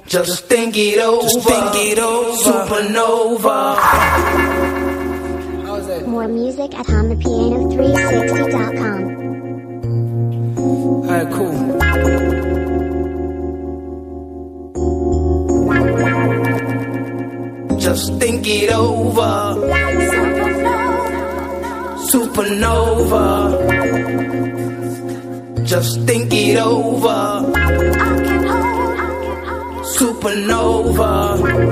Just think it over. Just think it over. Supernova. How's that? More music at HumThePiano360.com. Alright, cool. Just think it over. Supernova. Just think it over. Supernova.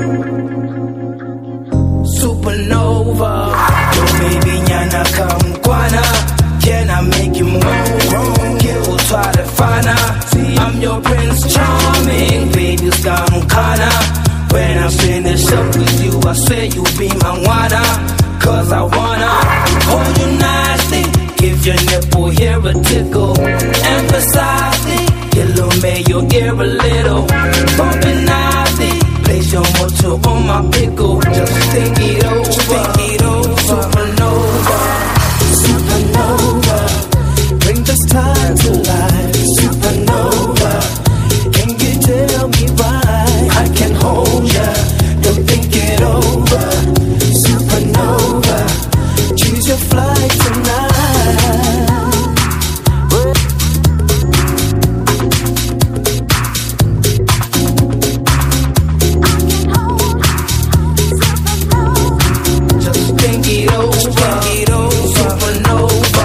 Supernova. Yo, baby, nyana kamkwana. Can I make you move? Kill, try to find her. I'm your Prince Charming. Baby, Skamkana. When I finish up with you, I swear you'll be my wanna. Cause I wanna hold you nicely. Give your nipple here a tickle. Emphasize it. Yellow make your ear a little. Bumping nicely. Place your motor on my pickle. Just think it over. Think it over. Supernova. Supernova. Bring this time to life. Supernova. Can you tell me why I can hold ya? Don't think it over. Supernova. Choose your flight tonight. Just think it over. Think it over. Supernova.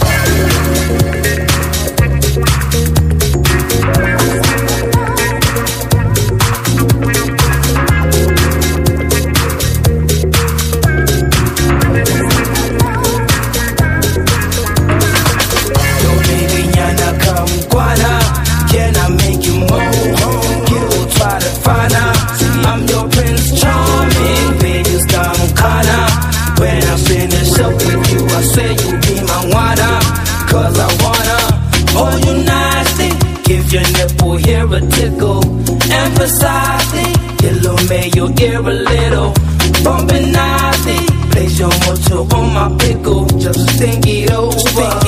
Yo, baby, nyana kamkwana. Can I make you move? Kill, try to find her. I'm your Prince Charming. Baby, Skamkana. When I finish up with you, I say you'll be my wanna. Cause I wanna hold you nicely. Give your nipple here a tickle. Emphasize it. Yellow make your ear a little. Bumping nicely. Place your motor on my pickle. Just think it over.